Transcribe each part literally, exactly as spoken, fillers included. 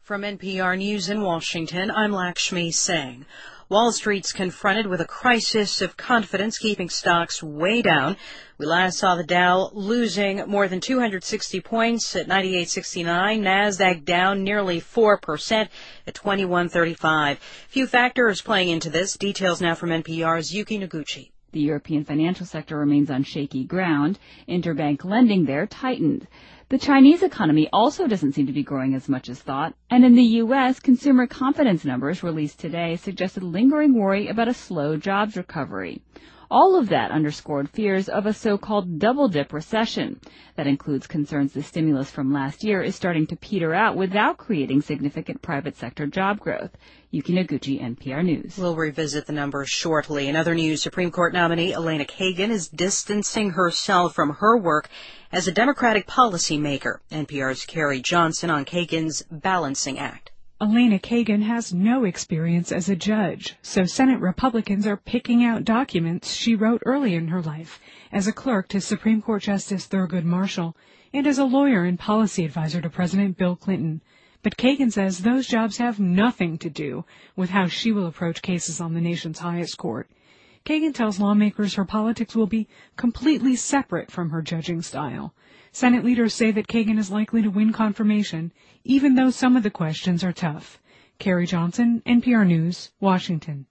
From N P R News in Washington, I'm Lakshmi Singh. Wall Street's confronted with a crisis of confidence, keeping stocks way down. We last saw the Dow losing more than two hundred sixty points at ninety-eight sixty-nine. NASDAQ down nearly four percent at twenty-one thirty-five. Few factors playing into this. Details now from N P R's Yuki Noguchi. The European financial sector remains on shaky ground. Interbank lending there tightened. The Chinese economy also doesn't seem to be growing as much as thought, and in the U S, consumer confidence numbers released today suggested lingering worry about a slow jobs recovery. All of that underscored fears of a so-called double-dip recession. That includes concerns the stimulus from last year is starting to peter out without creating significant private sector job growth. Yuki Noguchi, N P R News. We'll revisit the numbers shortly. In other news, Supreme Court nominee Elena Kagan is distancing herself from her work as a Democratic policymaker. N P R's Carrie Johnson on Kagan's Balancing Act. Elena Kagan has no experience as a judge, so Senate Republicans are picking out documents she wrote early in her life as a clerk to Supreme Court Justice Thurgood Marshall and as a lawyer and policy advisor to President Bill Clinton. But Kagan says those jobs have nothing to do with how she will approach cases on the nation's highest court. Kagan tells lawmakers her politics will be completely separate from her judging style. Senate leaders say that Kagan is likely to win confirmation, even though some of the questions are tough. Carrie Johnson, N P R News, Washington.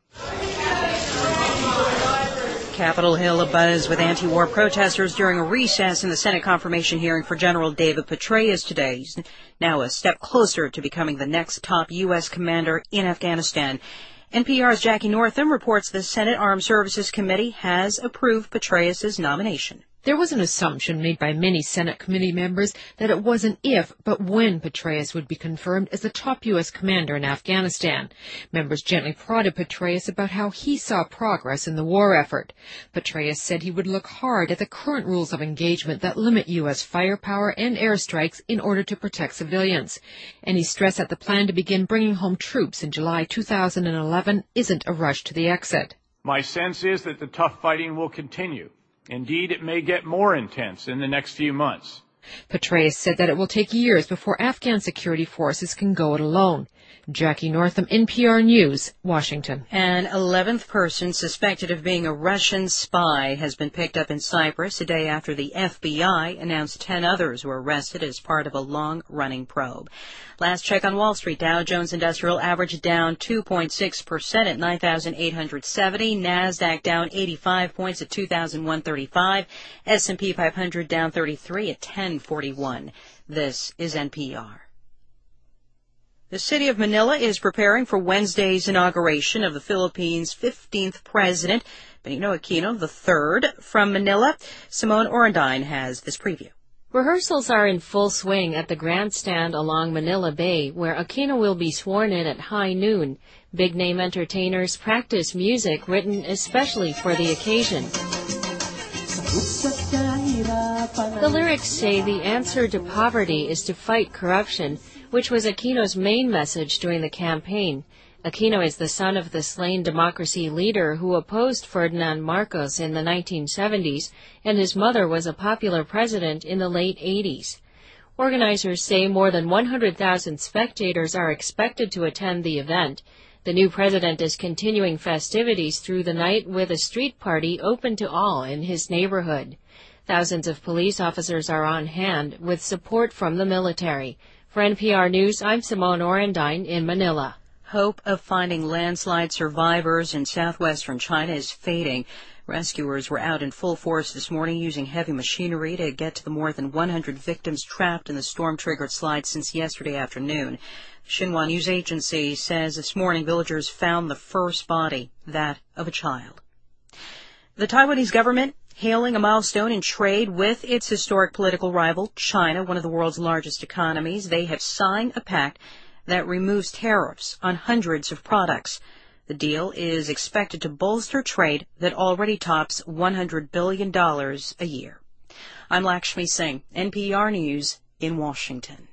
Capitol Hill abuzz with anti-war protesters during a recess in the Senate confirmation hearing for General David Petraeus today. He's now a step closer to becoming the next top U S commander in Afghanistan. N P R's Jackie Northam reports the Senate Armed Services Committee has approved Petraeus' nomination. There was an assumption made by many Senate committee members that it wasn't if, but when Petraeus would be confirmed as the top U S commander in Afghanistan. Members gently prodded Petraeus about how he saw progress in the war effort. Petraeus said he would look hard at the current rules of engagement that limit U S firepower and airstrikes in order to protect civilians. And he stressed that the plan to begin bringing home troops in July two thousand eleven isn't a rush to the exit. My sense is that the tough fighting will continue. Indeed, it may get more intense in the next few months. Petraeus said that it will take years before Afghan security forces can go it alone. Jackie Northam, N P R News, Washington. An eleventh person suspected of being a Russian spy has been picked up in Cyprus a day after the F B I announced ten others were arrested as part of a long-running probe. Last check on Wall Street, Dow Jones Industrial Average down two point six percent at nine thousand eight hundred seventy. NASDAQ down eighty-five points at two thousand one hundred thirty-five. S and P five hundred down thirty-three at ten forty-one. This is N P R. The city of Manila is preparing for Wednesday's inauguration of the Philippines' fifteenth president, Benigno Aquino the third. From Manila, Simone Orendine has this preview. Rehearsals are in full swing at the grandstand along Manila Bay, where Aquino will be sworn in at high noon. Big-name entertainers practice music written especially for the occasion. The lyrics say the answer to poverty is to fight corruption, which was Aquino's main message during the campaign. Aquino is the son of the slain democracy leader who opposed Ferdinand Marcos in the nineteen seventies, and his mother was a popular president in the late eighties. Organizers say more than one hundred thousand spectators are expected to attend the event. The new president is continuing festivities through the night with a street party open to all in his neighborhood. Thousands of police officers are on hand with support from the military. For N P R News, I'm Simone Orendine in Manila. Hope of finding landslide survivors in southwestern China is fading. Rescuers were out in full force this morning using heavy machinery to get to the more than one hundred victims trapped in the storm-triggered slide since yesterday afternoon. Xinhua News Agency says this morning villagers found the first body, that of a child. The Taiwanese government hailing a milestone in trade with its historic political rival, China, one of the world's largest economies. They have signed a pact that removes tariffs on hundreds of products. The deal is expected to bolster trade that already tops one hundred billion dollars a year. I'm Lakshmi Singh, N P R News in Washington.